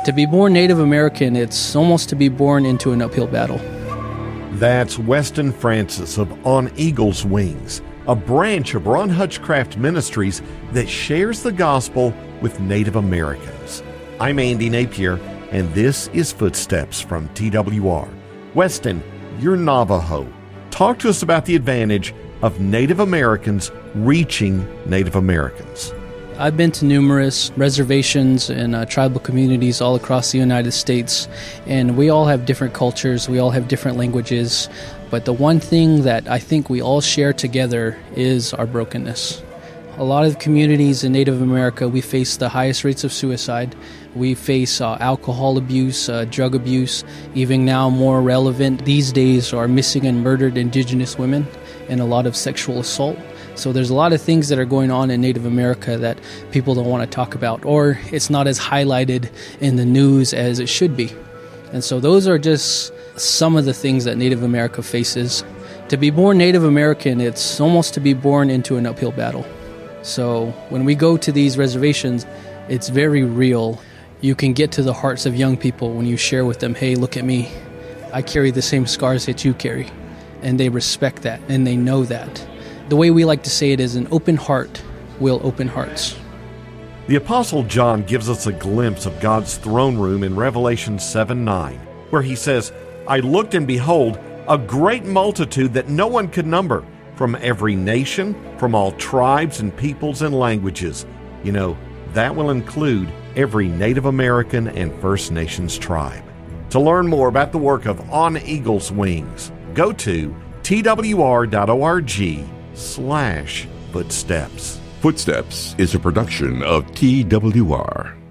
To be born Native American, it's almost to be born into an uphill battle. That's Weston Francis of On Eagle's Wings, a branch of Ron Hutchcraft Ministries that shares the gospel with Native Americans. I'm Andy Napier, and this is Footsteps from TWR. Weston, you're Navajo. Talk to us about the advantage of Native Americans reaching Native Americans. I've been to numerous reservations and tribal communities all across the United States, and we all have different cultures, we all have different languages, but the one thing that I think we all share together is our brokenness. A lot of communities in Native America, we face the highest rates of suicide. We face alcohol abuse, drug abuse. Even now, more relevant these days are missing and murdered Indigenous women and a lot of sexual assault. So there's a lot of things that are going on in Native America that people don't want to talk about, or it's not as highlighted in the news as it should be. And so those are just some of the things that Native America faces. To be born Native American, it's almost to be born into an uphill battle. So when we go to these reservations, it's very real. You can get to the hearts of young people when you share with them, hey, look at me. I carry the same scars that you carry. And they respect that, and they know that. The way we like to say it is an open heart will open hearts. The Apostle John gives us a glimpse of God's throne room in Revelation 7:9, where he says, I looked and behold, a great multitude that no one could number, from every nation, from all tribes and peoples and languages. You know, that will include every Native American and First Nations tribe. To learn more about the work of On Eagle's Wings, go to twr.org/footsteps. Footsteps is a production of TWR.